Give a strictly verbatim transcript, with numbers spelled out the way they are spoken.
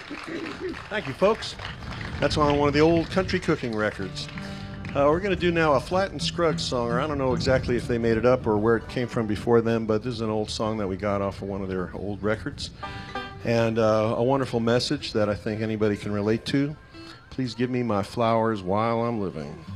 Thank you, folks. That's on one of the old country cooking records. Uh, we're going to do now a Flatt and Scruggs song, or I don't know exactly if they made it up or where it came from before them, but this is an old song that we got off of one of their old records. And uh, a wonderful message that I think anybody can relate to. Please give me my flowers while I'm living.